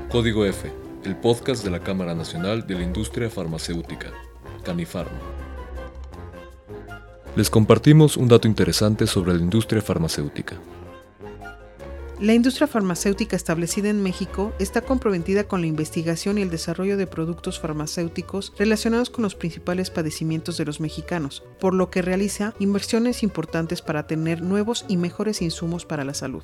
Código F, el podcast de la Cámara Nacional de la Industria Farmacéutica, Canifarma. Les compartimos un dato interesante sobre la industria farmacéutica. La industria farmacéutica establecida en México está comprometida con la investigación y el desarrollo de productos farmacéuticos relacionados con los principales padecimientos de los mexicanos, por lo que realiza inversiones importantes para tener nuevos y mejores insumos para la salud.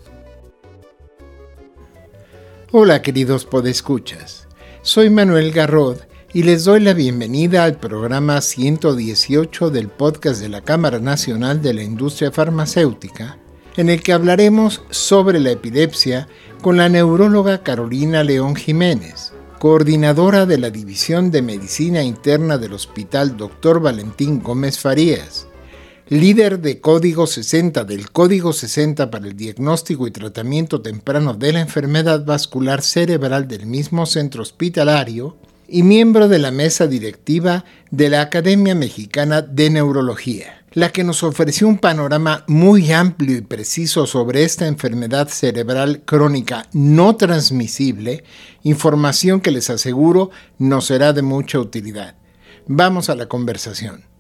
Hola queridos podescuchas, soy Manuel Garrod y les doy la bienvenida al programa 118 del podcast de la Cámara Nacional de la Industria Farmacéutica, en el que hablaremos sobre la epilepsia con la neuróloga Carolina León Jiménez, coordinadora de la División de Medicina Interna del Hospital Dr. Valentín Gómez Farías, líder de Código 60 del Código 60 para el diagnóstico y tratamiento temprano de la enfermedad vascular cerebral del mismo centro hospitalario y miembro de la mesa directiva de la Academia Mexicana de Neurología, la que nos ofreció un panorama muy amplio y preciso sobre esta enfermedad cerebral crónica no transmisible, información que les aseguro nos será de mucha utilidad. Vamos a la conversación.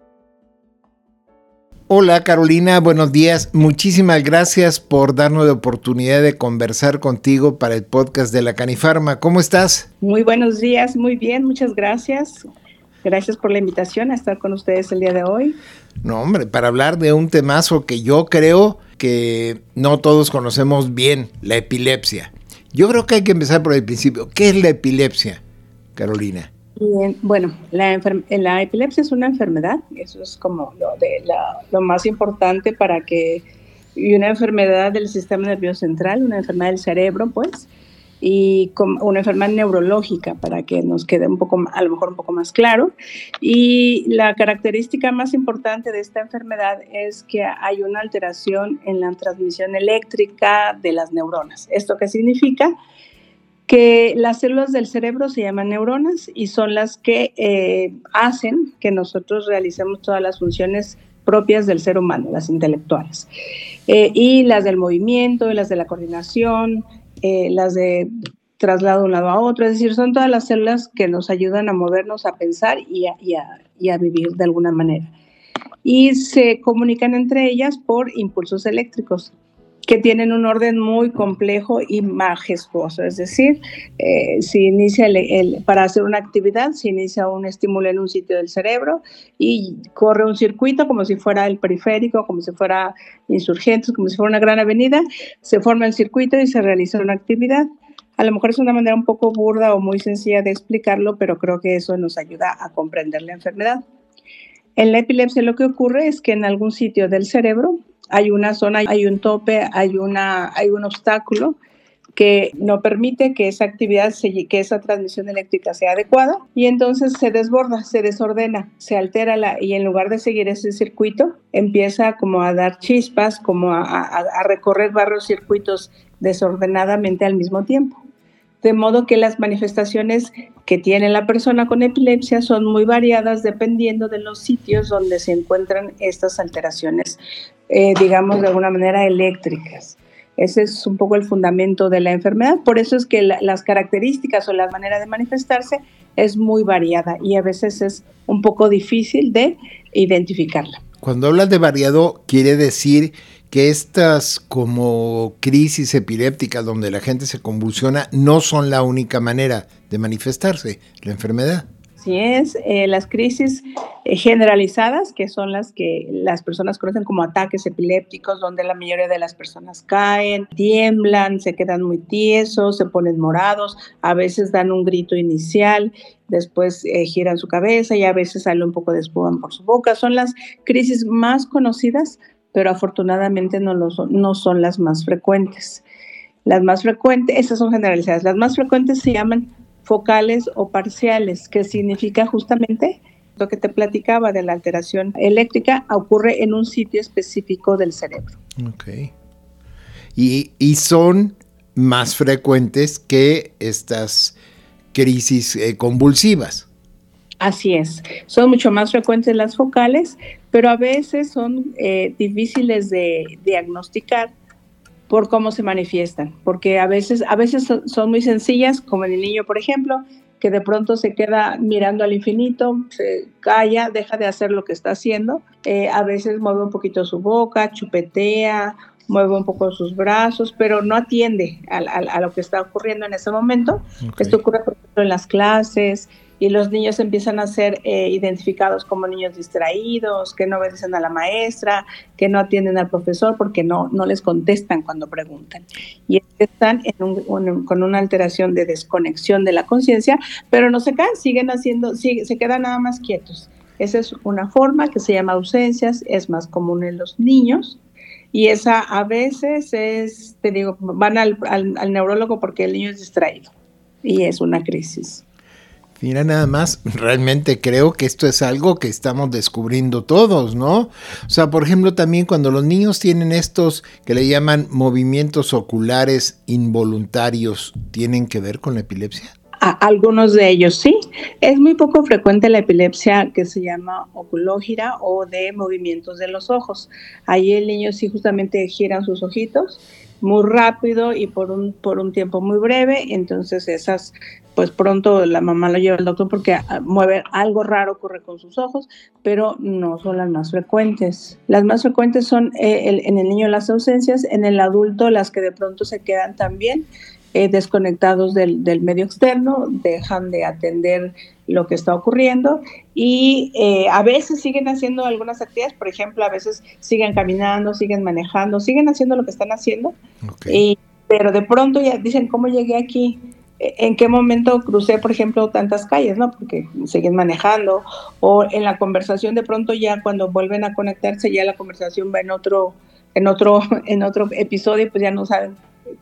Hola Carolina, buenos días. Muchísimas gracias por darnos la oportunidad de conversar contigo para el podcast de la Canifarma. ¿Cómo estás? Muy buenos días, muy bien, muchas gracias. Gracias por la invitación a estar con ustedes el día de hoy. No, hombre, para hablar de un temazo que yo creo que no todos conocemos bien, la epilepsia. Yo creo que hay que empezar por el principio. ¿Qué es la epilepsia, Carolina? Bien, bueno, la epilepsia es una enfermedad, eso es como lo más importante y una enfermedad del sistema nervioso central, una enfermedad del cerebro, pues, y una enfermedad neurológica, para que nos quede a lo mejor un poco más claro. Y la característica más importante de esta enfermedad es que hay una alteración en la transmisión eléctrica de las neuronas. ¿Esto qué significa? Que las células del cerebro se llaman neuronas y son las que hacen que nosotros realicemos todas las funciones propias del ser humano, las intelectuales, y las del movimiento, y las de la coordinación, las de traslado de un lado a otro, es decir, son todas las células que nos ayudan a movernos, a pensar y a vivir de alguna manera. Y se comunican entre ellas por impulsos eléctricos, que tienen un orden muy complejo y majestuoso, es decir, para hacer una actividad se inicia un estímulo en un sitio del cerebro y corre un circuito como si fuera el periférico, como si fuera Insurgentes, como si fuera una gran avenida, se forma el circuito y se realiza una actividad. A lo mejor es una manera un poco burda o muy sencilla de explicarlo, pero creo que eso nos ayuda a comprender la enfermedad. En la epilepsia lo que ocurre es que en algún sitio del cerebro hay una zona, hay un tope, hay un obstáculo que no permite que esa actividad, que esa transmisión eléctrica sea adecuada, y entonces se desborda, se desordena, se altera y en lugar de seguir ese circuito, empieza como a dar chispas, como a recorrer varios circuitos desordenadamente al mismo tiempo. De modo que las manifestaciones que tiene la persona con epilepsia son muy variadas dependiendo de los sitios donde se encuentran estas alteraciones, digamos de alguna manera eléctricas. Ese es un poco el fundamento de la enfermedad. Por eso es que las características o la manera de manifestarse es muy variada y a veces es un poco difícil de identificarla. Cuando hablas de variado, quiere decir que estas como crisis epilépticas donde la gente se convulsiona no son la única manera de manifestarse la enfermedad. Así es, las crisis generalizadas, que son las que las personas conocen como ataques epilépticos, donde la mayoría de las personas caen, tiemblan, se quedan muy tiesos, se ponen morados, a veces dan un grito inicial, después giran su cabeza y a veces sale un poco de espuma por su boca. Son las crisis más conocidas, pero afortunadamente no son las más frecuentes. Las más frecuentes, esas son generalizadas, las más frecuentes se llaman focales o parciales, que significa justamente lo que te platicaba de la alteración eléctrica, ocurre en un sitio específico del cerebro. Ok. Y son más frecuentes que estas crisis convulsivas. Así es, son mucho más frecuentes las focales, pero a veces son difíciles de diagnosticar por cómo se manifiestan, porque a veces son muy sencillas, como en el niño, por ejemplo, que de pronto se queda mirando al infinito, se calla, deja de hacer lo que está haciendo, a veces mueve un poquito su boca, chupetea, mueve un poco sus brazos, pero no atiende a lo que está ocurriendo en ese momento. Okay. Esto ocurre, por ejemplo, en las clases, y los niños empiezan a ser identificados como niños distraídos, que no obedecen a la maestra, que no atienden al profesor porque no les contestan cuando preguntan. Y están con una alteración de desconexión de la conciencia, pero no se caen, se quedan nada más quietos. Esa es una forma que se llama ausencias, es más común en los niños. Y esa a veces van al neurólogo porque el niño es distraído y es una crisis. Mira, nada más, realmente creo que esto es algo que estamos descubriendo todos, ¿no? O sea, por ejemplo, también cuando los niños tienen estos que le llaman movimientos oculares involuntarios, ¿tienen que ver con la epilepsia? Algunos de ellos sí. Es muy poco frecuente la epilepsia que se llama oculógira o de movimientos de los ojos. Ahí el niño sí justamente gira sus ojitos muy rápido y por un tiempo muy breve, entonces esas, pues pronto la mamá lo lleva al doctor porque mueve algo raro, ocurre con sus ojos, pero no son las más frecuentes. Las más frecuentes son en el niño las ausencias, en el adulto las que de pronto se quedan también desconectados del medio externo, dejan de atender lo que está ocurriendo y a veces siguen haciendo algunas actividades, por ejemplo, a veces siguen caminando, siguen manejando, siguen haciendo lo que están haciendo, okay. Pero de pronto ya dicen, ¿cómo llegué aquí? ¿En qué momento crucé, por ejemplo, tantas calles? ¿No? Porque siguen manejando, o en la conversación de pronto ya cuando vuelven a conectarse, ya la conversación va en otro episodio, pues ya no saben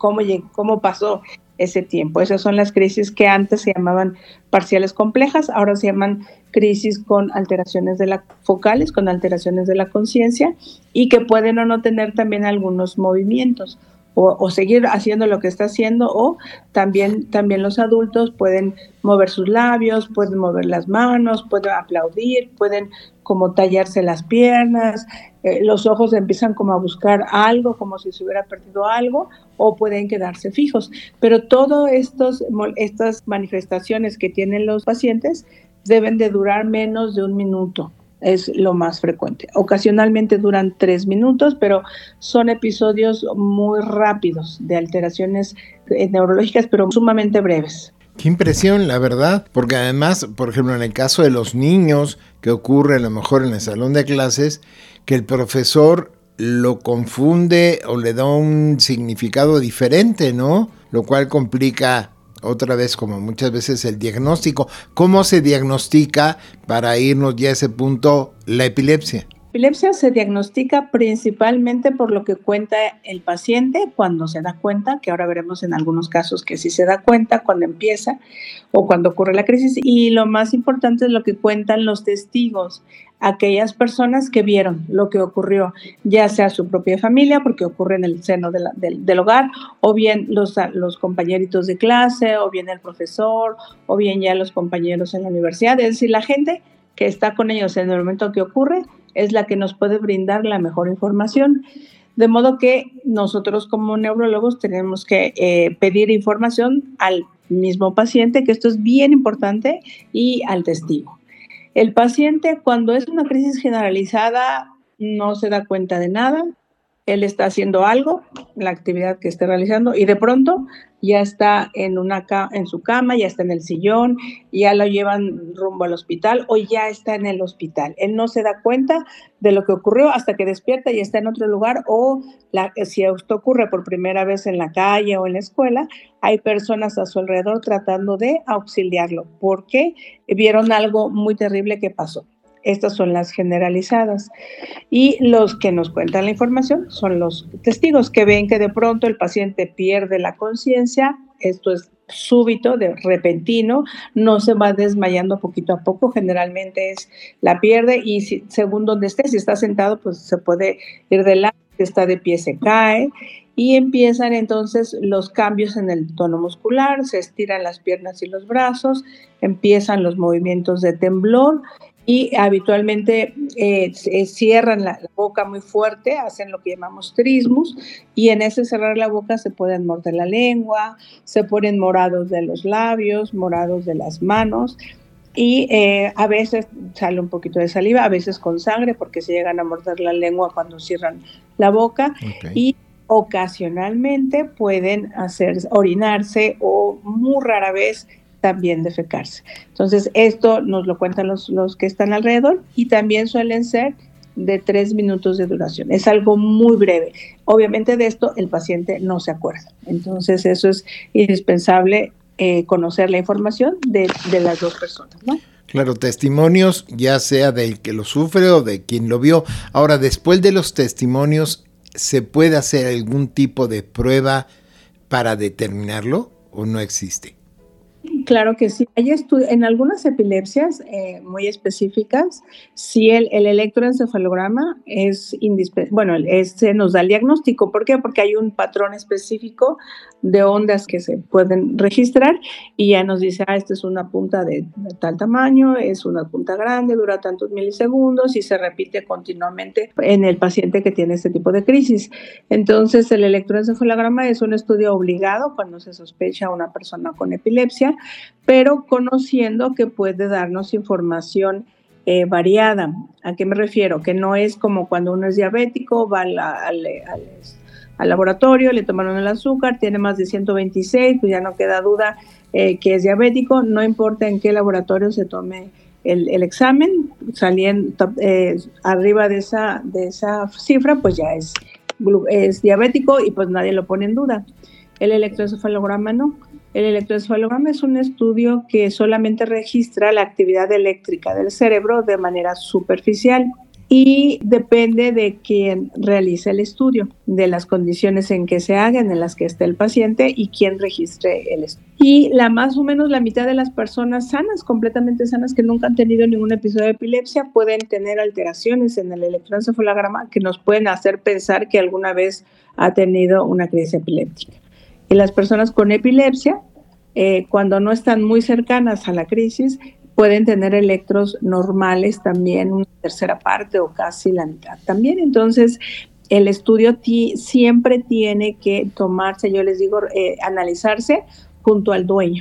cómo pasó ese tiempo. Esas son las crisis que antes se llamaban parciales complejas, ahora se llaman crisis con alteraciones focales, con alteraciones de la conciencia, y que pueden o no tener también algunos movimientos, o seguir haciendo lo que está haciendo, o también los adultos pueden mover sus labios, pueden mover las manos, pueden aplaudir, pueden como tallarse las piernas, los ojos empiezan como a buscar algo, como si se hubiera perdido algo, o pueden quedarse fijos. Pero todas estas manifestaciones que tienen los pacientes deben de durar menos de 1 minuto. Es lo más frecuente. Ocasionalmente duran 3 minutos, pero son episodios muy rápidos de alteraciones neurológicas, pero sumamente breves. Qué impresión, la verdad, porque además, por ejemplo, en el caso de los niños, que ocurre a lo mejor en el salón de clases, que el profesor lo confunde o le da un significado diferente, ¿no? Lo cual complica otra vez, como muchas veces, el diagnóstico. ¿Cómo se diagnostica, para irnos ya a ese punto, la epilepsia? La epilepsia se diagnostica principalmente por lo que cuenta el paciente cuando se da cuenta, que ahora veremos en algunos casos que sí se da cuenta cuando empieza o cuando ocurre la crisis, y lo más importante es lo que cuentan los testigos, aquellas personas que vieron lo que ocurrió, ya sea su propia familia, porque ocurre en el seno del hogar, o bien los compañeritos de clase, o bien el profesor, o bien ya los compañeros en la universidad. Es decir, la gente que está con ellos en el momento que ocurre es la que nos puede brindar la mejor información. De modo que nosotros como neurólogos tenemos que pedir información al mismo paciente, que esto es bien importante, y al testigo. El paciente, cuando es una crisis generalizada, no se da cuenta de nada. Él está haciendo algo, la actividad que esté realizando, y de pronto ya está en su cama, ya está en el sillón, ya lo llevan rumbo al hospital o ya está en el hospital. Él no se da cuenta de lo que ocurrió hasta que despierta y está en otro lugar, o si esto ocurre por primera vez en la calle o en la escuela, hay personas a su alrededor tratando de auxiliarlo porque vieron algo muy terrible que pasó. Estas son las generalizadas. Y los que nos cuentan la información son los testigos, que ven que de pronto el paciente pierde la conciencia. Esto es súbito, repentino, no se va desmayando poquito a poco, generalmente la pierde, y según donde esté, si está sentado, pues se puede ir de lado, si está de pie se cae, y empiezan entonces los cambios en el tono muscular, se estiran las piernas y los brazos, empiezan los movimientos de temblor, y habitualmente cierran la boca muy fuerte, hacen lo que llamamos trismus, y en ese cerrar la boca se pueden morder la lengua, se ponen morados de los labios, morados de las manos, y a veces sale un poquito de saliva, a veces con sangre, porque se llegan a morder la lengua cuando cierran la boca, y ocasionalmente pueden orinarse o muy rara vez también defecarse. Entonces, esto nos lo cuentan los que están alrededor, y también suelen ser de 3 minutos de duración. Es algo muy breve. Obviamente de esto el paciente no se acuerda. Entonces, eso es indispensable, conocer la información de las dos personas, ¿no? Claro, testimonios, ya sea del que lo sufre o de quien lo vio. Ahora, después de los testimonios, ¿se puede hacer algún tipo de prueba para determinarlo o no existe? Claro que sí. Hay en algunas epilepsias muy específicas, sí el electroencefalograma es indispensable. Bueno, nos da el diagnóstico. ¿Por qué? Porque hay un patrón específico de ondas que se pueden registrar y ya nos dice, esta es una punta de tal tamaño, es una punta grande, dura tantos milisegundos y se repite continuamente en el paciente que tiene este tipo de crisis. Entonces, el electroencefalograma es un estudio obligado cuando se sospecha a una persona con epilepsia, pero conociendo que puede darnos información variada. ¿A qué me refiero? Que no es como cuando uno es diabético, va al laboratorio, le tomaron el azúcar, tiene más de 126, pues ya no queda duda que es diabético, no importa en qué laboratorio se tome el examen, saliendo arriba de esa cifra, pues ya es diabético y pues nadie lo pone en duda. El electroencefalograma no. El electroencefalograma es un estudio que solamente registra la actividad eléctrica del cerebro de manera superficial y depende de quién realice el estudio, de las condiciones en que se hagan, en las que esté el paciente y quién registre el estudio. Y más o menos la mitad de las personas sanas, completamente sanas, que nunca han tenido ningún episodio de epilepsia, pueden tener alteraciones en el electroencefalograma que nos pueden hacer pensar que alguna vez ha tenido una crisis epiléptica. Y las personas con epilepsia, cuando no están muy cercanas a la crisis, pueden tener electros normales también, una tercera parte o casi la mitad también. Entonces, el estudio siempre tiene que tomarse, yo les digo, analizarse junto al dueño,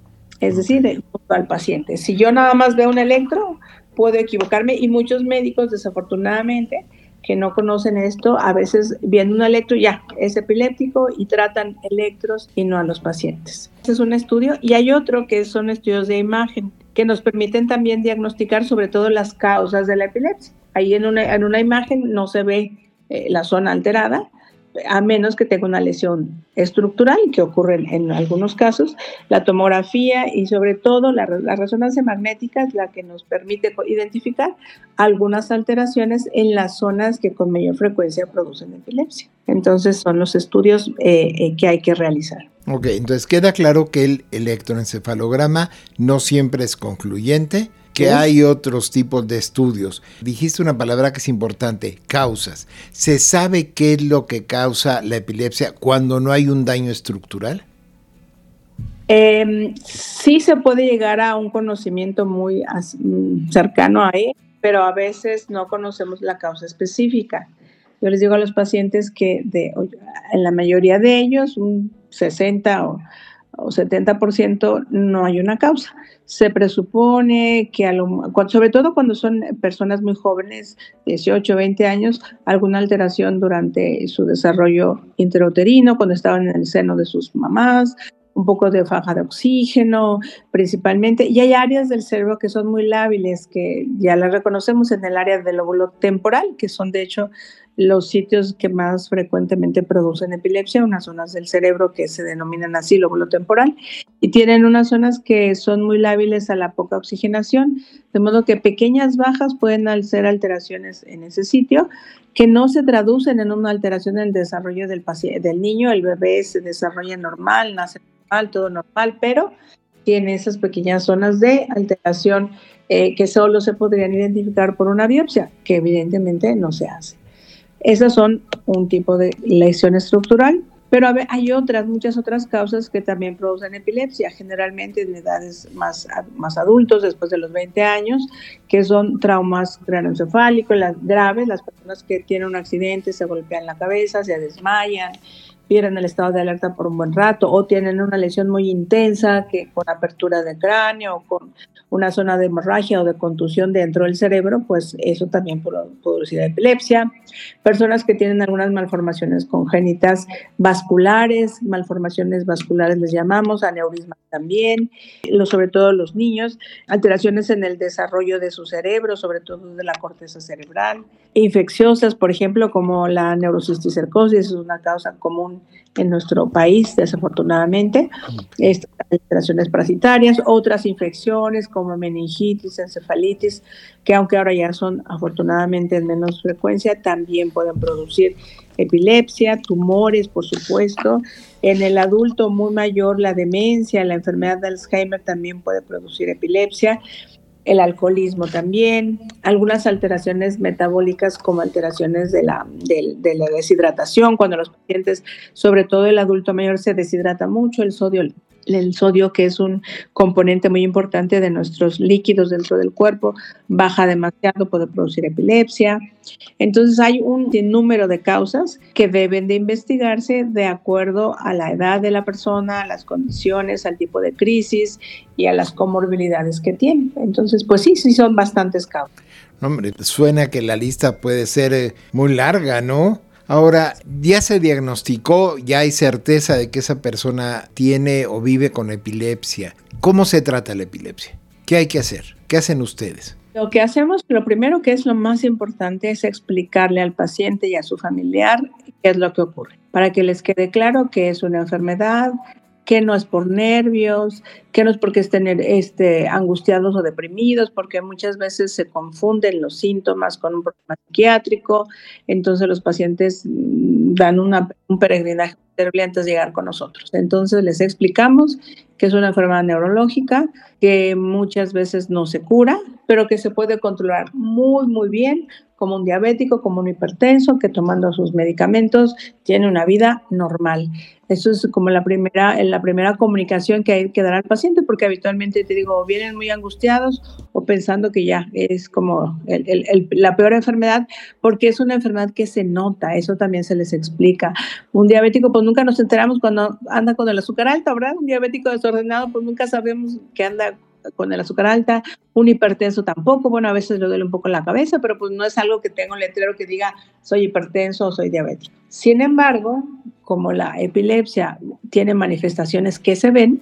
es decir, junto al paciente. Si yo nada más veo un electro, puedo equivocarme, y muchos médicos, desafortunadamente, que no conocen esto, a veces viendo un electro ya es epiléptico y tratan electros y no a los pacientes. Este es un estudio, y hay otro que son estudios de imagen que nos permiten también diagnosticar sobre todo las causas de la epilepsia. Ahí en una imagen no se ve la zona alterada, a menos que tenga una lesión estructural, que ocurre en algunos casos. La tomografía y sobre todo la resonancia magnética es la que nos permite identificar algunas alteraciones en las zonas que con mayor frecuencia producen epilepsia. Entonces son los estudios que hay que realizar. Ok, entonces queda claro que el electroencefalograma no siempre es concluyente, que hay otros tipos de estudios. Dijiste una palabra que es importante, causas. ¿Se sabe qué es lo que causa la epilepsia cuando no hay un daño estructural? Sí se puede llegar a un conocimiento muy cercano a él, pero a veces no conocemos la causa específica. Yo les digo a los pacientes que en la mayoría de ellos, un 60 o 70% no hay una causa. Se presupone que sobre todo cuando son personas muy jóvenes, 18, 20 años, alguna alteración durante su desarrollo intrauterino, cuando estaban en el seno de sus mamás, un poco de falta de oxígeno principalmente, y hay áreas del cerebro que son muy lábiles, que ya las reconocemos en el área del lóbulo temporal, que son de hecho los sitios que más frecuentemente producen epilepsia, unas zonas del cerebro que se denominan así lóbulo temporal, y tienen unas zonas que son muy lábiles a la poca oxigenación, de modo que pequeñas bajas pueden ser alteraciones en ese sitio que no se traducen en una alteración en el desarrollo del niño. El bebé se desarrolla normal, nace normal, todo normal, pero tiene esas pequeñas zonas de alteración que solo se podrían identificar por una biopsia, que evidentemente no se hace. Esas son un tipo de lesión estructural. Pero hay muchas otras causas que también producen epilepsia, generalmente en edades más adultos, después de los 20 años, que son traumas craneoencefálicos, las graves, las personas que tienen un accidente, se golpean la cabeza, se desmayan, pierden el estado de alerta por un buen rato, o tienen una lesión muy intensa que con apertura de cráneo, o con una zona de hemorragia o de contusión dentro del cerebro, pues eso también puede producir epilepsia. Personas que tienen algunas malformaciones congénitas vasculares, malformaciones vasculares les llamamos, aneurismas también, sobre todo los niños, alteraciones en el desarrollo de su cerebro, sobre todo de la corteza cerebral, infecciosas, por ejemplo, como la neurocisticercosis, es una causa común en nuestro país, desafortunadamente, estas alteraciones parasitarias, otras infecciones como meningitis, encefalitis, que aunque ahora ya son afortunadamente en menos frecuencia, también pueden producir epilepsia, tumores, por supuesto. En el adulto muy mayor, la demencia, la enfermedad de Alzheimer también puede producir epilepsia. El alcoholismo también, algunas alteraciones metabólicas como alteraciones de la deshidratación, cuando los pacientes, sobre todo el adulto mayor, se deshidrata mucho, el sodio, que es un componente muy importante de nuestros líquidos dentro del cuerpo, baja demasiado, puede producir epilepsia. Entonces hay un sinnúmero de causas que deben de investigarse de acuerdo a la edad de la persona, a las condiciones, al tipo de crisis y a las comorbilidades que tiene. Entonces, pues sí son bastantes causas. Hombre, suena que la lista puede ser muy larga, ¿no? Ahora, ya se diagnosticó, ya hay certeza de que esa persona tiene o vive con epilepsia. ¿Cómo se trata la epilepsia? ¿Qué hay que hacer? ¿Qué hacen ustedes? Lo que hacemos, lo primero que es lo más importante es explicarle al paciente y a su familiar qué es lo que ocurre, para que les quede claro que es una enfermedad, que no es por nervios, que no es porque estén angustiados o deprimidos, porque muchas veces se confunden los síntomas con un problema psiquiátrico, entonces los pacientes dan un peregrinaje terrible antes de llegar con nosotros. Entonces les explicamos que es una enfermedad neurológica, que muchas veces no se cura, pero que se puede controlar muy, muy bien, como un diabético, como un hipertenso, que tomando sus medicamentos tiene una vida normal. Eso es como la primera comunicación que hay que dar al paciente, porque habitualmente, te digo, vienen muy angustiados o pensando que ya es como la peor enfermedad, porque es una enfermedad que se nota, eso también se les explica. Un diabético, pues nunca nos enteramos cuando anda con el azúcar alta, ¿verdad? Un diabético desordenado, pues nunca sabemos que anda con el azúcar alta. Un hipertenso tampoco, bueno, a veces le duele un poco la cabeza, pero pues no es algo que tenga un letrero que diga soy hipertenso o soy diabético. Sin embargo, como la epilepsia tiene manifestaciones que se ven,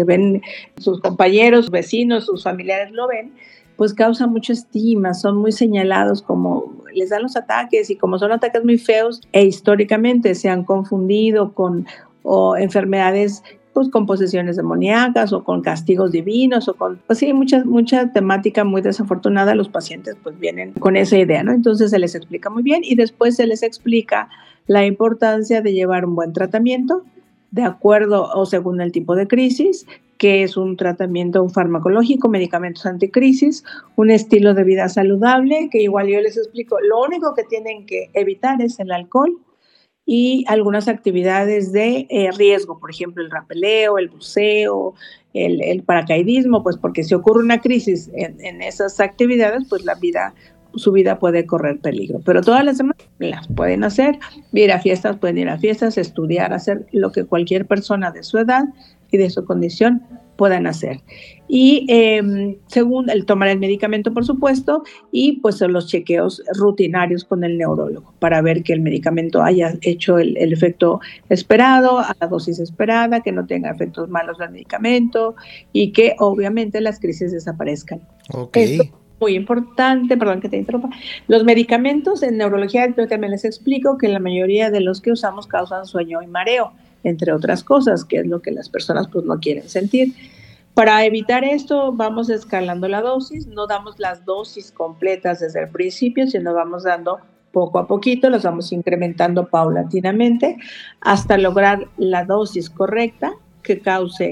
sus compañeros, vecinos, sus familiares lo ven, pues causa mucho estigma, son muy señalados como les dan los ataques, y como son ataques muy feos e históricamente se han confundido con enfermedades, pues con posesiones demoníacas o con castigos divinos o con, pues sí, mucha temática muy desafortunada. Los pacientes pues vienen con esa idea, ¿no? Entonces se les explica muy bien y después se les explica la importancia de llevar un buen tratamiento de acuerdo o según el tipo de crisis, que es un tratamiento farmacológico, medicamentos anticrisis, un estilo de vida saludable, que igual yo les explico, lo único que tienen que evitar es el alcohol, y algunas actividades de riesgo, por ejemplo, el rapeleo, el buceo, el paracaidismo, pues porque si ocurre una crisis en esas actividades, pues su vida puede correr peligro. Pero todas las demás las pueden hacer, pueden ir a fiestas, estudiar, hacer lo que cualquier persona de su edad y de su condición puedan hacer. Y según el tomar el medicamento, por supuesto, y pues los chequeos rutinarios con el neurólogo para ver que el medicamento haya hecho el efecto esperado, a la dosis esperada, que no tenga efectos malos del medicamento y que obviamente las crisis desaparezcan. Okay. Esto es muy importante, perdón que te interrumpa. Los medicamentos en neurología, yo también les explico que la mayoría de los que usamos causan sueño y mareo, entre otras cosas, que es lo que las personas pues no quieren sentir. Para evitar esto, vamos escalando la dosis, no damos las dosis completas desde el principio, sino vamos dando poco a poquito, las vamos incrementando paulatinamente hasta lograr la dosis correcta que cause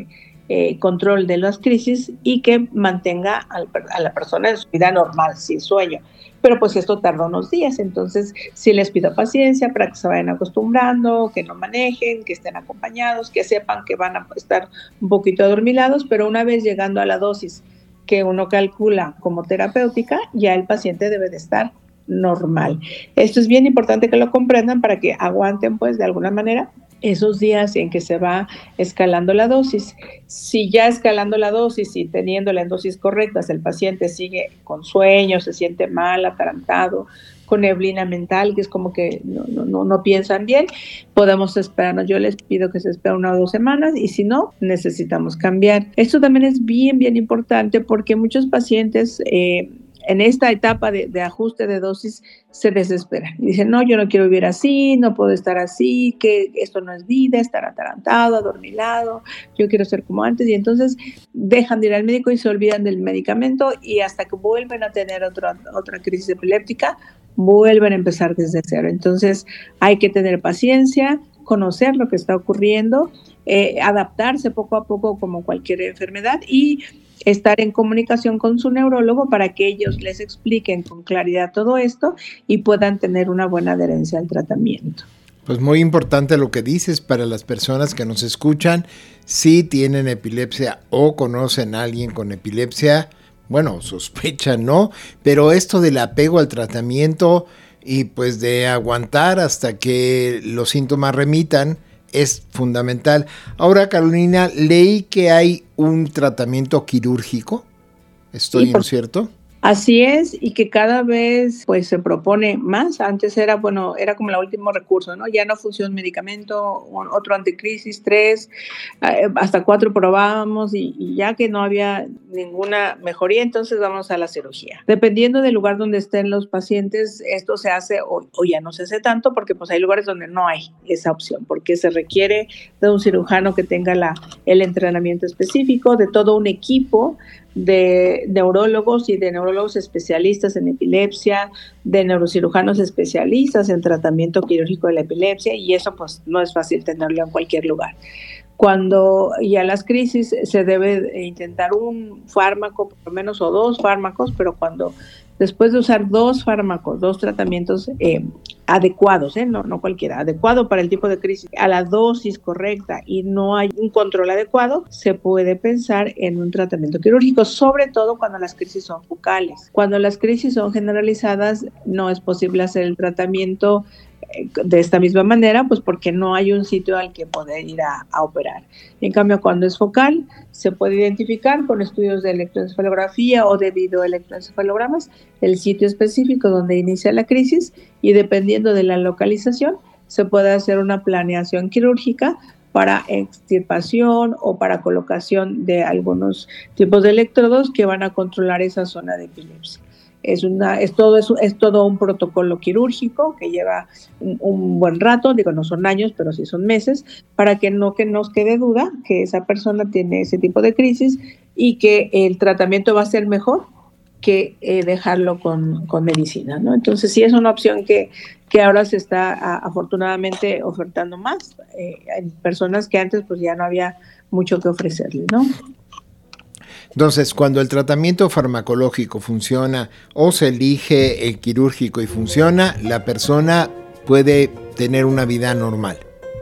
control de las crisis y que mantenga a la persona en su vida normal, sin sueño. Pero pues esto tarda unos días, entonces sí les pido paciencia para que se vayan acostumbrando, que no manejen, que estén acompañados, que sepan que van a estar un poquito adormilados, pero una vez llegando a la dosis que uno calcula como terapéutica, ya el paciente debe de estar normal. Esto es bien importante que lo comprendan para que aguanten pues de alguna manera esos días en que se va escalando la dosis. Si ya escalando la dosis y teniéndola en dosis correctas, el paciente sigue con sueño, se siente mal, atarantado, con neblina mental, que es como que no piensan bien, podemos esperarnos. Yo les pido que se esperen 1 o 2 semanas y si no, necesitamos cambiar. Esto también es bien importante porque muchos pacientes en esta etapa de ajuste de dosis se desesperan y dicen, no, yo no quiero vivir así, no puedo estar así, que esto no es vida, estar atarantado, adormilado, yo quiero ser como antes, y entonces dejan de ir al médico y se olvidan del medicamento y hasta que vuelven a tener otra crisis epiléptica, vuelven a empezar desde cero. Entonces hay que tener paciencia, conocer lo que está ocurriendo, adaptarse poco a poco como cualquier enfermedad y estar en comunicación con su neurólogo para que ellos les expliquen con claridad todo esto y puedan tener una buena adherencia al tratamiento. Pues muy importante lo que dices para las personas que nos escuchan, si tienen epilepsia o conocen a alguien con epilepsia, bueno, sospechan, ¿no? Pero esto del apego al tratamiento y pues de aguantar hasta que los síntomas remitan es fundamental. Ahora, Carolina, leí que hay un tratamiento quirúrgico. ¿Estoy en cierto? Así es, y que cada vez pues se propone más. Antes era como el último recurso, ¿no? Ya no funciona un medicamento, otro anticrisis, 3, hasta 4 probábamos y ya que no había ninguna mejoría, entonces vamos a la cirugía. Dependiendo del lugar donde estén los pacientes, esto se hace o ya no se hace tanto porque pues hay lugares donde no hay esa opción, porque se requiere de un cirujano que tenga el entrenamiento específico, de todo un equipo de neurólogos y de neurólogos especialistas en epilepsia, de neurocirujanos especialistas en tratamiento quirúrgico de la epilepsia, y eso pues no es fácil tenerlo en cualquier lugar. Cuando ya las crisis se debe intentar un fármaco, por lo menos, o 2 fármacos, pero cuando después de usar 2 fármacos, 2 tratamientos adecuados, no cualquiera, adecuado para el tipo de crisis, a la dosis correcta y no hay un control adecuado, se puede pensar en un tratamiento quirúrgico, sobre todo cuando las crisis son focales. Cuando las crisis son generalizadas, no es posible hacer el tratamiento de esta misma manera, pues porque no hay un sitio al que poder ir a operar. En cambio, cuando es focal, se puede identificar con estudios de electroencefalografía o de videoelectroencefalogramas el sitio específico donde inicia la crisis y dependiendo de la localización, se puede hacer una planeación quirúrgica para extirpación o para colocación de algunos tipos de electrodos que van a controlar esa zona de epilepsia. Es todo un protocolo quirúrgico que lleva un buen rato, no son años, pero sí son meses, para que nos quede duda que esa persona tiene ese tipo de crisis y que el tratamiento va a ser mejor que dejarlo con medicina, ¿no? Entonces sí es una opción que ahora se está afortunadamente ofertando más en personas que antes pues ya no había mucho que ofrecerles, ¿no? Entonces, cuando el tratamiento farmacológico funciona o se elige el quirúrgico y funciona, la persona puede tener una vida normal.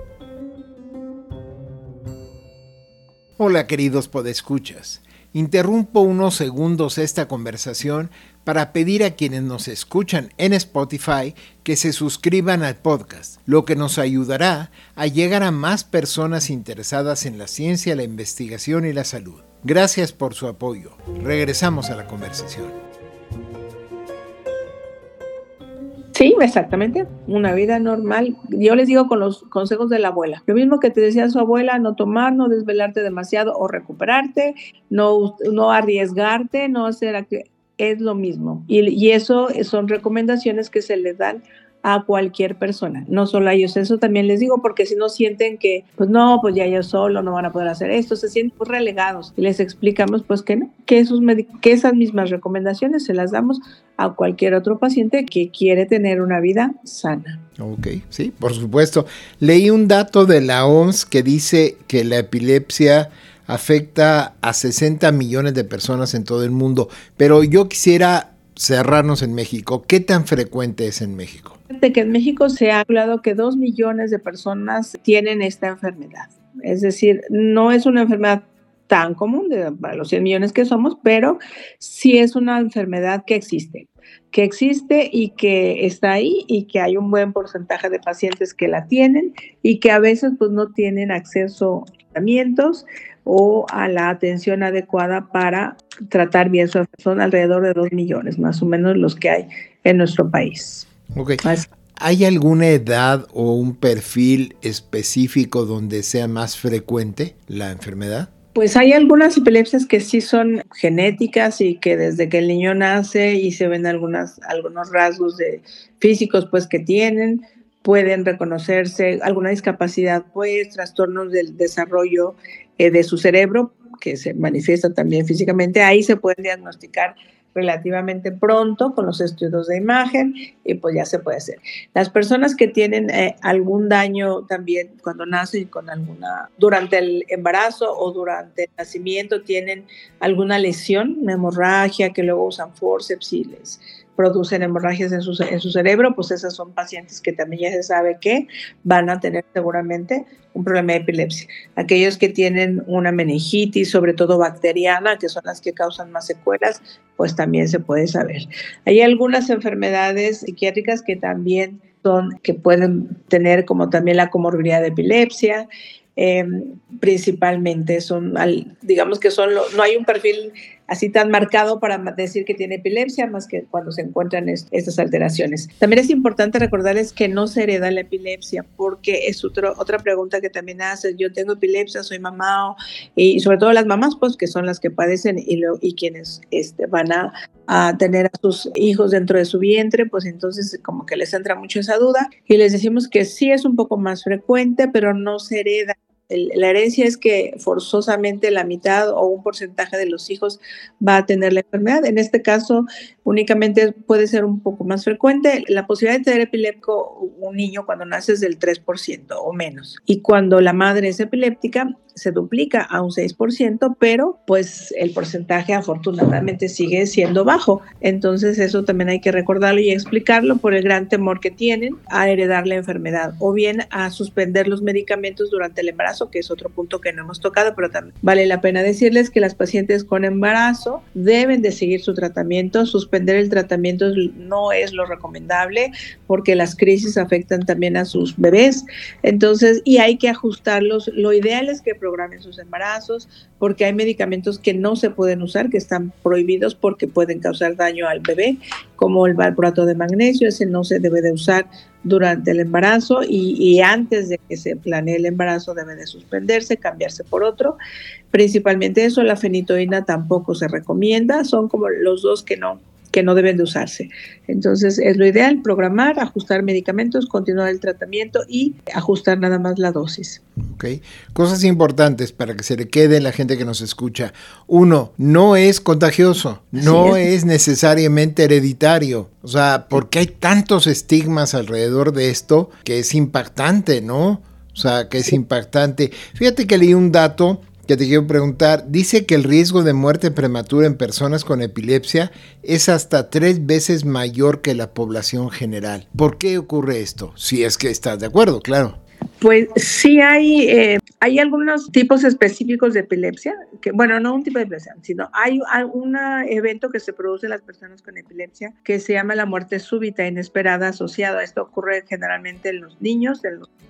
Hola, queridos podescuchas. Interrumpo unos segundos esta conversación para pedir a quienes nos escuchan en Spotify que se suscriban al podcast, lo que nos ayudará a llegar a más personas interesadas en la ciencia, la investigación y la salud. Gracias por su apoyo. Regresamos a la conversación. Sí, exactamente. Una vida normal. Yo les digo con los consejos de la abuela. Lo mismo que te decía su abuela, no tomar, no desvelarte demasiado o recuperarte, no arriesgarte, no hacer... Es lo mismo. Y eso son recomendaciones que se les dan a cualquier persona, no solo a ellos. Eso también les digo porque si no sienten que, pues no, pues ya ellos solo no van a poder hacer esto, se sienten pues relegados. Y les explicamos pues que no, que esas mismas recomendaciones se las damos a cualquier otro paciente que quiere tener una vida sana. Ok, sí, por supuesto. Leí un dato de la OMS que dice que la epilepsia afecta a 60 millones de personas en todo el mundo, pero yo quisiera cerrarnos en México. ¿Qué tan frecuente es en México? De que en México se ha calculado que 2 millones de personas tienen esta enfermedad. Es decir, no es una enfermedad tan común para los 100 millones que somos, pero sí es una enfermedad que existe y que está ahí y que hay un buen porcentaje de pacientes que la tienen y que a veces pues no tienen acceso a tratamientos o a la atención adecuada para tratar bien su enfermedad. Son alrededor de 2 millones, más o menos los que hay en nuestro país. Okay. ¿Hay alguna edad o un perfil específico donde sea más frecuente la enfermedad? Pues hay algunas epilepsias que sí son genéticas y que desde que el niño nace y se ven algunos rasgos físicos pues que tienen, pueden reconocerse alguna discapacidad, pues trastornos del desarrollo de su cerebro que se manifiesta también físicamente. Ahí se pueden diagnosticar relativamente pronto con los estudios de imagen y pues ya se puede hacer. Las personas que tienen algún daño también cuando nacen durante el embarazo o durante el nacimiento tienen alguna lesión, una hemorragia, que luego usan fórceps y les producen hemorragias en su cerebro, pues esas son pacientes que también ya se sabe que van a tener seguramente un problema de epilepsia. Aquellos que tienen una meningitis, sobre todo bacteriana, que son las que causan más secuelas, pues también se puede saber. Hay algunas enfermedades psiquiátricas que también que pueden tener como también la comorbilidad de epilepsia, principalmente digamos que no hay un perfil así tan marcado para decir que tiene epilepsia, más que cuando se encuentran estas alteraciones. También es importante recordarles que no se hereda la epilepsia, porque es otra pregunta que también haces. Yo tengo epilepsia, soy mamá, y sobre todo las mamás, pues, que son las que padecen y quienes van a tener a sus hijos dentro de su vientre, pues entonces como que les entra mucho esa duda y les decimos que sí es un poco más frecuente, pero no se hereda. La herencia es que forzosamente la mitad o un porcentaje de los hijos va a tener la enfermedad. En este caso, únicamente puede ser un poco más frecuente. La posibilidad de tener epiléptico un niño cuando nace es del 3% o menos. Y cuando la madre es epiléptica, se duplica a un 6%, pero pues el porcentaje afortunadamente sigue siendo bajo. Entonces eso también hay que recordarlo y explicarlo por el gran temor que tienen a heredar la enfermedad o bien a suspender los medicamentos durante el embarazo, que es otro punto que no hemos tocado, pero también vale la pena decirles que las pacientes con embarazo deben de seguir su tratamiento. Suspender el tratamiento no es lo recomendable porque las crisis afectan también a sus bebés. Entonces, y hay que ajustarlos. Lo ideal es que programen sus embarazos porque hay medicamentos que no se pueden usar, que están prohibidos porque pueden causar daño al bebé, como el valproato de magnesio. Ese no se debe de usar durante el embarazo y antes de que se planee el embarazo debe de suspenderse, cambiarse por otro. Principalmente eso, la fenitoína tampoco se recomienda, son como los dos que no deben de usarse. Entonces es lo ideal, programar, ajustar medicamentos, continuar el tratamiento y ajustar nada más la dosis. Okay. Cosas importantes para que se le quede a la gente que nos escucha. 1, no es contagioso, no es necesariamente hereditario. O sea, porque hay tantos estigmas alrededor de esto que es impactante, ¿no? O sea, que es impactante. Fíjate que leí un dato que te quiero preguntar. Dice que el riesgo de muerte prematura en personas con epilepsia es hasta 3 veces mayor que la población general. ¿Por qué ocurre esto? Si es que estás de acuerdo, claro. Pues sí hay algunos tipos específicos de epilepsia, no un tipo de epilepsia, sino hay un evento que se produce en las personas con epilepsia que se llama la muerte súbita inesperada asociada. Esto ocurre generalmente en los niños,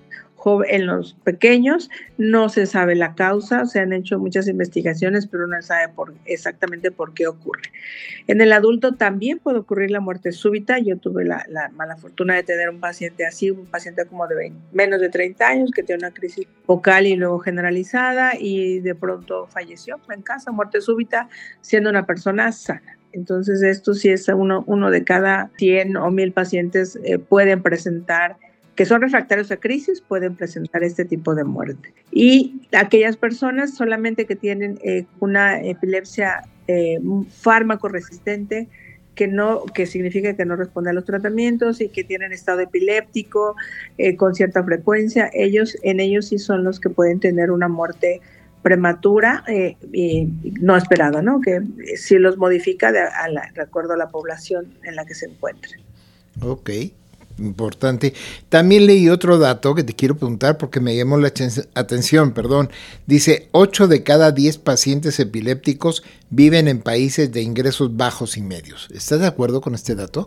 en los pequeños. No se sabe la causa, se han hecho muchas investigaciones, pero no se sabe exactamente por qué ocurre. En el adulto también puede ocurrir la muerte súbita. Yo tuve la mala fortuna de tener un paciente así, un paciente como de menos de 30 años que tiene una crisis focal y luego generalizada y de pronto falleció en casa, muerte súbita, siendo una persona sana. Entonces esto sí es uno de cada 100 o 1000 pacientes pueden presentar, que son refractarios a crisis, pueden presentar este tipo de muerte. Y aquellas personas solamente que tienen una epilepsia fármaco resistente, que significa que no responde a los tratamientos y que tienen estado epiléptico con cierta frecuencia, en ellos sí son los que pueden tener una muerte prematura y no esperada, ¿no? Que sí los modifica de acuerdo a la población en la que se encuentre. Ok, importante. También leí otro dato que te quiero preguntar porque me llamó la atención, Dice, 8 de cada 10 pacientes epilépticos viven en países de ingresos bajos y medios. ¿Estás de acuerdo con este dato?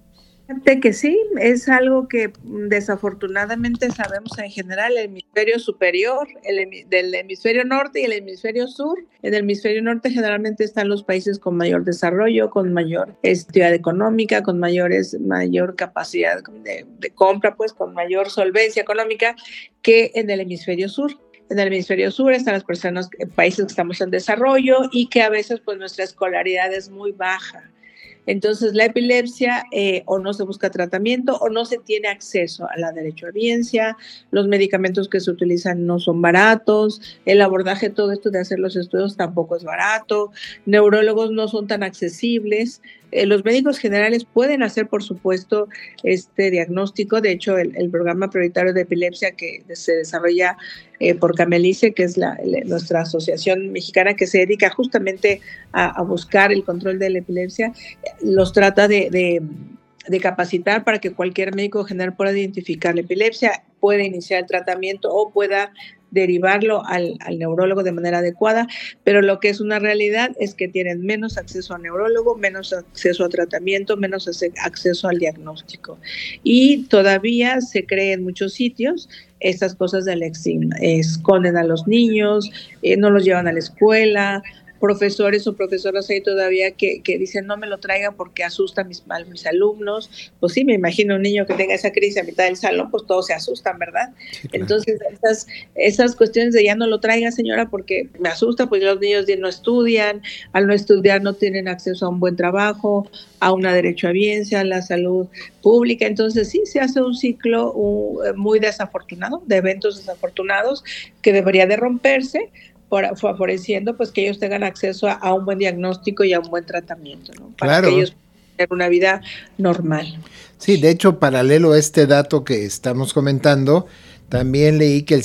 Fíjate que sí, es algo que desafortunadamente sabemos en general, el hemisferio superior, del hemisferio norte y el hemisferio sur. En el hemisferio norte generalmente están los países con mayor desarrollo, con mayor actividad económica, con mayor capacidad de compra, pues con mayor solvencia económica que en el hemisferio sur. En el hemisferio sur están las personas, países que estamos en desarrollo y que a veces pues nuestra escolaridad es muy baja. Entonces, la epilepsia o no se busca tratamiento o no se tiene acceso a la derechohabiencia, los medicamentos que se utilizan no son baratos, el abordaje, todo esto de hacer los estudios tampoco es barato, neurólogos no son tan accesibles. Los médicos generales pueden hacer, por supuesto, este diagnóstico. De hecho, el programa prioritario de epilepsia que se desarrolla por Camelice, que es nuestra asociación mexicana que se dedica justamente a buscar el control de la epilepsia, los trata de capacitar para que cualquier médico general pueda identificar la epilepsia, pueda iniciar el tratamiento o pueda derivarlo al neurólogo de manera adecuada, pero lo que es una realidad es que tienen menos acceso a neurólogo, menos acceso a tratamiento, menos acceso al diagnóstico. Y todavía se cree en muchos sitios estas cosas del estigma, esconden a los niños, no los llevan a la escuela, profesores o profesoras ahí todavía que dicen no me lo traigan porque asusta a mis alumnos. Pues sí, me imagino un niño que tenga esa crisis a mitad del salón, pues todos se asustan, ¿verdad? Sí, claro. Entonces esas cuestiones de ya no lo traiga, señora, porque me asusta, pues los niños no estudian, al no estudiar no tienen acceso a un buen trabajo, a una derechohabiencia, a la salud pública. Entonces sí, se hace un ciclo muy desafortunado, de eventos desafortunados que debería de romperse, favoreciendo pues que ellos tengan acceso a un buen diagnóstico y a un buen tratamiento, ¿no? Para que ellos puedan tener una vida normal. Sí, de hecho, paralelo a este dato que estamos comentando, también leí que el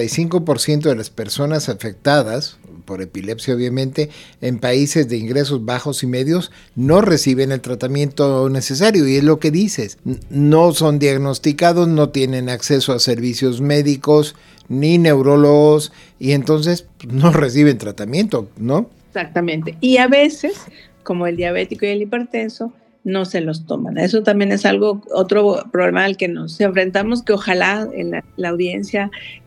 75% de las personas afectadas por epilepsia, obviamente, en países de ingresos bajos y medios, no reciben el tratamiento necesario. Y es lo que dices, no son diagnosticados, no tienen acceso a servicios médicos, ni neurólogos, y entonces no reciben tratamiento, ¿no? Exactamente. Y a veces, como el diabético y el hipertenso, no se los toman. Eso también es otro problema al que nos enfrentamos, que ojalá en la audiencia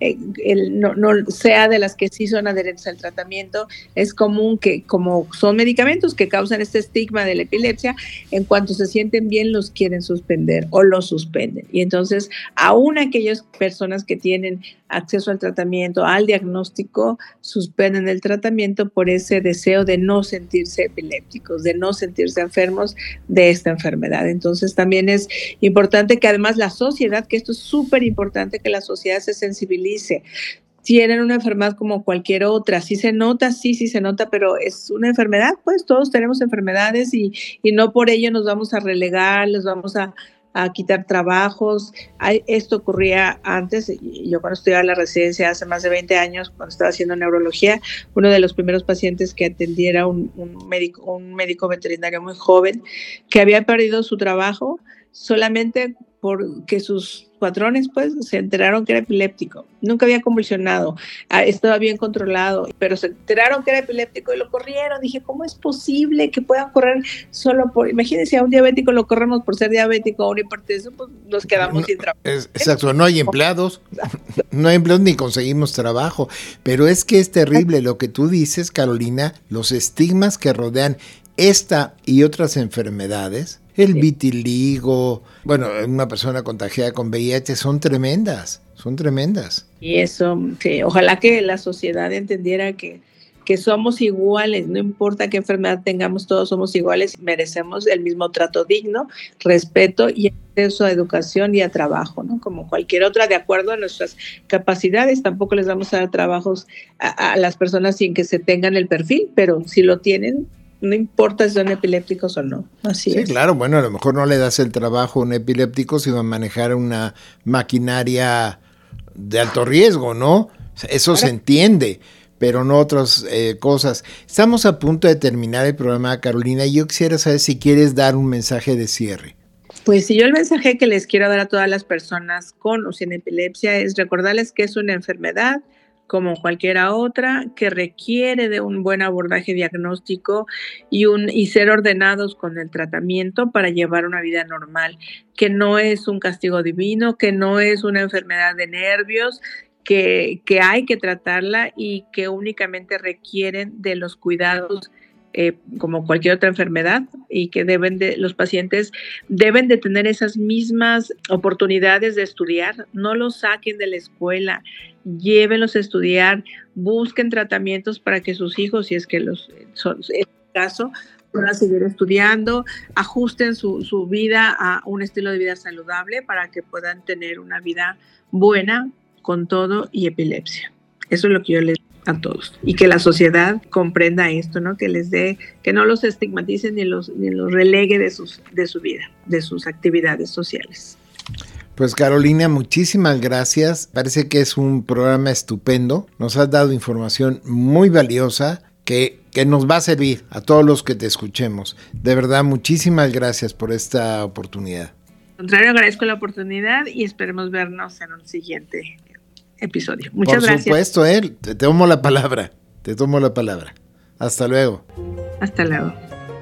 no sea de las que sí son adherentes al tratamiento. Es común que, como son medicamentos que causan este estigma de la epilepsia, en cuanto se sienten bien los quieren suspender o los suspenden. Y entonces, aún aquellas personas que tienen acceso al tratamiento, al diagnóstico, suspenden el tratamiento por ese deseo de no sentirse epilépticos, de no sentirse enfermos de esta enfermedad. Entonces también es importante que además la sociedad, que esto es súper importante, que la sociedad se sensibilice. Tienen una enfermedad como cualquier otra, sí se nota, pero es una enfermedad, pues todos tenemos enfermedades y no por ello nos vamos a relegar, les vamos a quitar trabajos. Esto ocurría antes. Yo cuando estudiaba la residencia hace más de 20 años, cuando estaba haciendo neurología, uno de los primeros pacientes que atendiera un médico veterinario muy joven que había perdido su trabajo solamente porque sus patrones pues se enteraron que era epiléptico. Nunca había convulsionado, estaba bien controlado, pero se enteraron que era epiléptico y lo corrieron. Dije, ¿cómo es posible que puedan correr solo por... Imagínense, a un diabético lo corremos por ser diabético, a un hipertenso, pues nos quedamos sin trabajo. Exacto, no hay empleados, ni conseguimos trabajo. Pero es que es terrible lo que tú dices, Carolina, los estigmas que rodean esta y otras enfermedades. El vitiligo, bueno, una persona contagiada con VIH son tremendas. Y eso, sí, ojalá que la sociedad entendiera que somos iguales, no importa qué enfermedad tengamos, todos somos iguales, merecemos el mismo trato digno, respeto y acceso a educación y a trabajo, ¿no? Como cualquier otra, de acuerdo a nuestras capacidades. Tampoco les vamos a dar trabajos a las personas sin que se tengan el perfil, pero si lo tienen, no importa si son epilépticos o no. Así es. Sí, claro, bueno, a lo mejor no le das el trabajo a un epiléptico si va a manejar una maquinaria de alto riesgo, ¿no? Eso se entiende, pero no otras cosas. Estamos a punto de terminar el programa, Carolina, y yo quisiera saber si quieres dar un mensaje de cierre. Pues sí, yo el mensaje que les quiero dar a todas las personas con o sin epilepsia es recordarles que es una enfermedad como cualquiera otra, que requiere de un buen abordaje diagnóstico y ser ordenados con el tratamiento para llevar una vida normal, que no es un castigo divino, que no es una enfermedad de nervios, que hay que tratarla y que únicamente requieren de los cuidados como cualquier otra enfermedad, y que los pacientes deben de tener esas mismas oportunidades de estudiar. No los saquen de la escuela, llévenlos a estudiar, busquen tratamientos para que sus hijos, si es que en este caso, puedan seguir estudiando, ajusten su vida a un estilo de vida saludable para que puedan tener una vida buena con todo y epilepsia. Eso es lo que yo les digo a todos, y que la sociedad comprenda esto, ¿no? Que no los estigmaticen ni los relegue de su vida, de sus actividades sociales. Pues Carolina, muchísimas gracias. Parece que es un programa estupendo. Nos has dado información muy valiosa que nos va a servir a todos los que te escuchemos. De verdad, muchísimas gracias por esta oportunidad. Al contrario, agradezco la oportunidad y esperemos vernos en un siguiente episodio. Muchas gracias. Por supuesto, te tomo la palabra. Hasta luego. Hasta luego.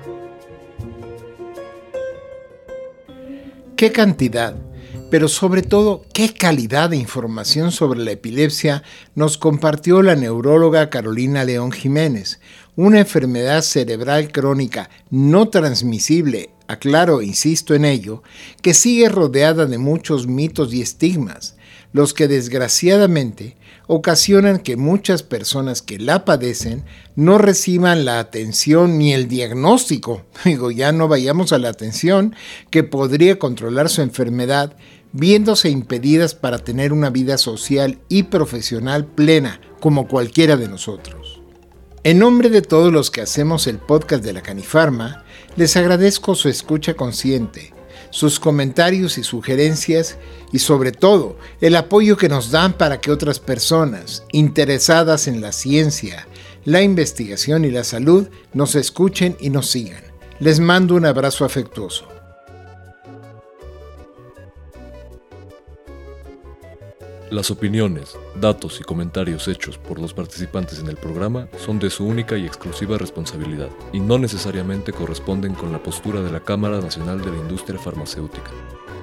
¿Qué cantidad, pero sobre todo qué calidad de información sobre la epilepsia nos compartió la neuróloga Carolina León Jiménez? Una enfermedad cerebral crónica no transmisible, aclaro, insisto en ello, que sigue rodeada de muchos mitos y estigmas, los que desgraciadamente ocasionan que muchas personas que la padecen no reciban la atención ni el diagnóstico, ya no vayamos a la atención, que podría controlar su enfermedad, viéndose impedidas para tener una vida social y profesional plena, como cualquiera de nosotros. En nombre de todos los que hacemos el podcast de la Canifarma, les agradezco su escucha consciente, sus comentarios y sugerencias, y sobre todo el apoyo que nos dan para que otras personas interesadas en la ciencia, la investigación y la salud nos escuchen y nos sigan. Les mando un abrazo afectuoso. Las opiniones, datos y comentarios hechos por los participantes en el programa son de su única y exclusiva responsabilidad y no necesariamente corresponden con la postura de la Cámara Nacional de la Industria Farmacéutica.